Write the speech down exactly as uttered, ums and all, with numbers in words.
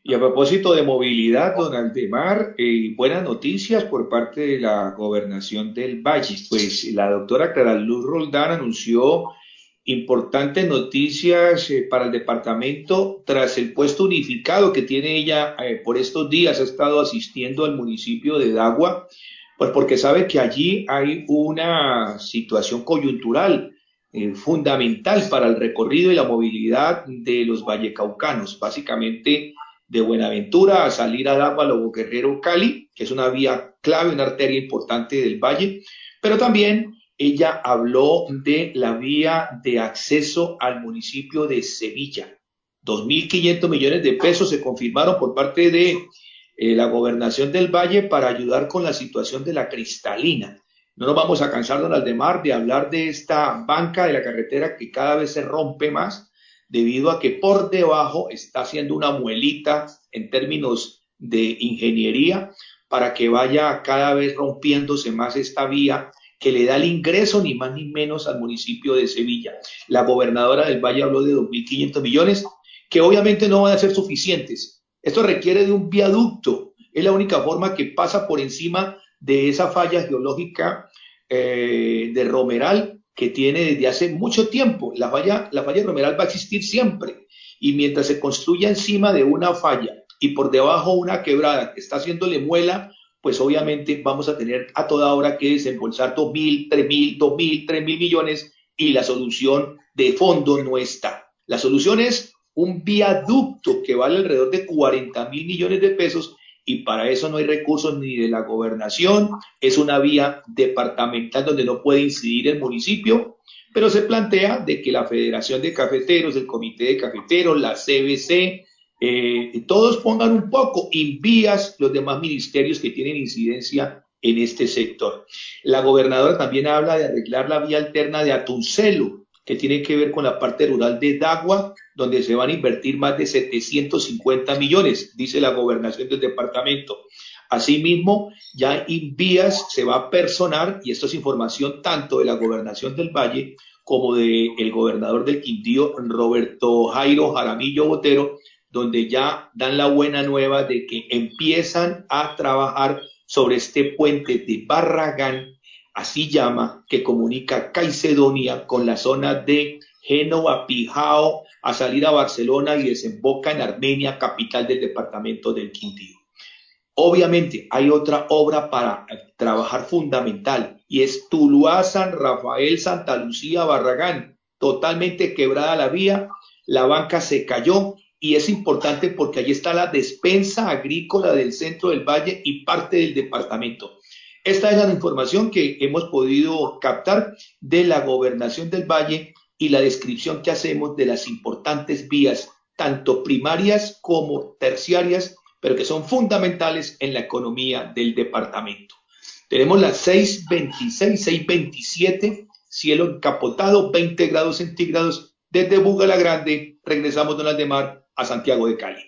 Y a propósito de movilidad, don Aldemar, eh, buenas noticias por parte de la Gobernación del Valle. Pues la doctora Clara Luz Roldán anunció importantes noticias eh, para el departamento tras el puesto unificado que tiene ella eh, por estos días. Ha estado asistiendo al municipio de Dagua, pues porque sabe que allí hay una situación coyuntural eh, fundamental para el recorrido y la movilidad de los vallecaucanos, básicamente de Buenaventura a salir a Dagua, Lobo Guerrero, Cali, que es una vía clave, una arteria importante del valle, pero también ella habló de la vía de acceso al municipio de Sevilla. dos mil quinientos millones de pesos se confirmaron por parte de eh, la gobernación del Valle para ayudar con la situación de la cristalina. No nos vamos a cansar, don Aldemar, de hablar de esta banca de la carretera que cada vez se rompe más debido a que por debajo está haciendo una muelita en términos de ingeniería para que vaya cada vez rompiéndose más esta vía que le da el ingreso ni más ni menos al municipio de Sevilla. La gobernadora del Valle habló de dos mil quinientos millones, que obviamente no van a ser suficientes. Esto requiere de un viaducto. Es la única forma que pasa por encima de esa falla geológica eh, de Romeral que tiene desde hace mucho tiempo. La falla, la falla de Romeral va a existir siempre. Y mientras se construya encima de una falla y por debajo una quebrada que está haciéndole muela, pues obviamente vamos a tener a toda hora que desembolsar dos mil, tres mil, dos mil, tres mil millones y la solución de fondo no está. La solución es un viaducto que vale alrededor de cuarenta mil millones de pesos y para eso no hay recursos ni de la gobernación, es una vía departamental donde no puede incidir el municipio, pero se plantea de que la Federación de Cafeteros, el Comité de Cafeteros, la C B C, eh, todos pongan un poco en vías los demás ministerios que tienen incidencia en este sector. La gobernadora también habla de arreglar la vía alterna de Atuncelo, que tiene que ver con la parte rural de Dagua, donde se van a invertir más de setecientos cincuenta millones, dice la gobernación del departamento. Asimismo, ya en vías se va a personar, y esto es información tanto de la gobernación del Valle como del de gobernador del Quindío, Roberto Jairo Jaramillo Botero, donde ya dan la buena nueva de que empiezan a trabajar sobre este puente de Barragán, así llama, que comunica Caicedonia con la zona de Génova, Pijao, a salir a Barcelona y desemboca en Armenia, capital del departamento del Quindío. Obviamente hay otra obra para trabajar fundamental y es Tuluá, San Rafael, Santa Lucía, Barragán, totalmente quebrada la vía, la banca se cayó y es importante porque allí está la despensa agrícola del centro del valle y parte del departamento. Esta es la información que hemos podido captar de la gobernación del valle y la descripción que hacemos de las importantes vías, tanto primarias como terciarias, pero que son fundamentales en la economía del departamento. Tenemos las seis veintiséis, seis veintisiete, cielo encapotado, veinte grados centígrados desde Buga la Grande. Regresamos, don Aldemar, a Santiago de Cali.